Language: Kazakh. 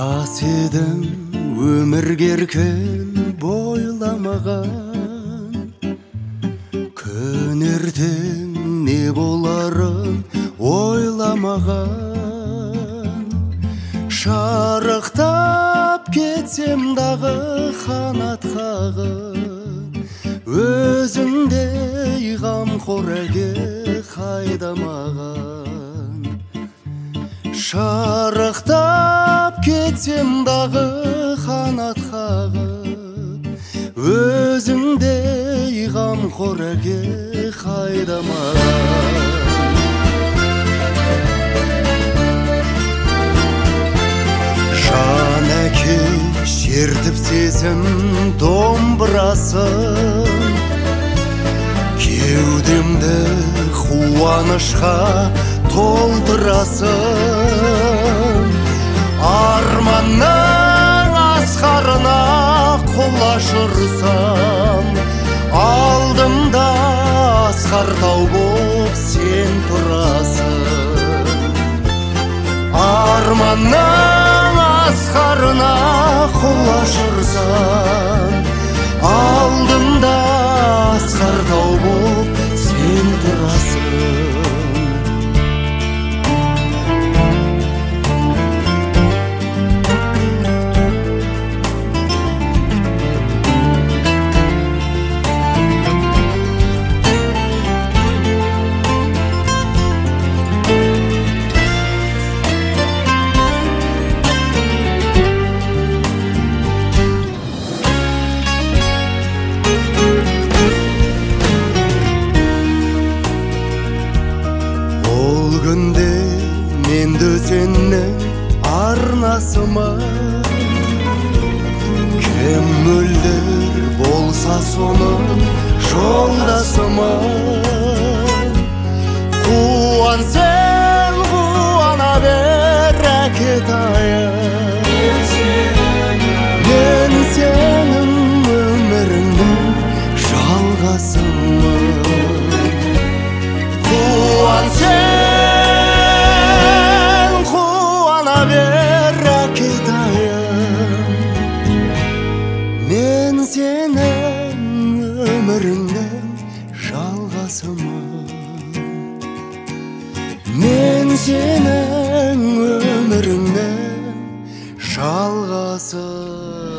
жас едім өмірге еркен бойламаған, күн ертең не боларын ойламаған. Шарықтап кетсем дағы қанат қағып, өзіңдей қамқор әке қайда маған. Шарықтап кетсем дағы қанат қағып, өзіңдей қамқор әке қайда маған. Жан әке шертіп сезім домбырасын, кеудемді қуанышқа толтырасың. Арманның асқарына құлаш ұрсам, алдымда асқар тау боп сен тұрасың. Арманның асқарына құлаш ұрсам, алдымда асқар тау боп сен тұрасың. Мен дөсеннің арнасыма, кім мөлдір болса соның жолдасыма. Қуан сен қуана бер әкетайым, мен сенің өміріңнің жалғасымын. Қуан сен мен сенің өміріңнің жалғасымын. Мен сенің өміріңнің жалғасы.